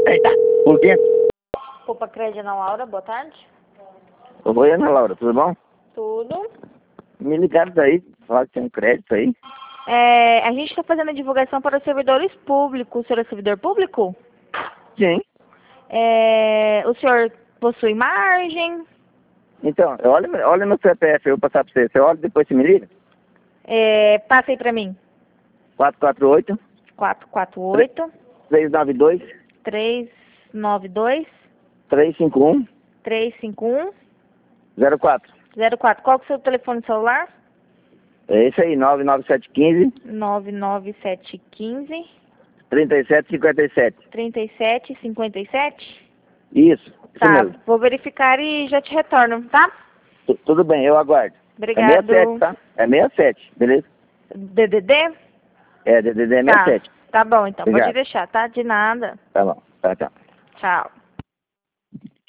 Eita, por quê? Poupa Crédito Ana Laura, boa tarde. Oi, Ana Laura, tudo bom? Tudo. Me ligaram daí, falaram que tem um crédito aí. A gente está fazendo a divulgação para os servidores públicos. O senhor é servidor público? Sim. O senhor possui margem? Então, olha meu CPF, eu vou passar pra você. Você olha e depois você me liga? Passa aí para mim. 448 448 392 392 351 351 04. 04. Qual que é o seu telefone celular? É esse aí, 99715 99715 3757. 3757. Isso Tá, mesmo. vou verificar e já te retorno, tá? Tudo bem, eu aguardo. Obrigado. É 67, tá? É 67, beleza? DDD? É, DDD é Tá, 67. tá bom então, Obrigado. pode deixar, tá? De nada. Tá bom, tá. Tchau.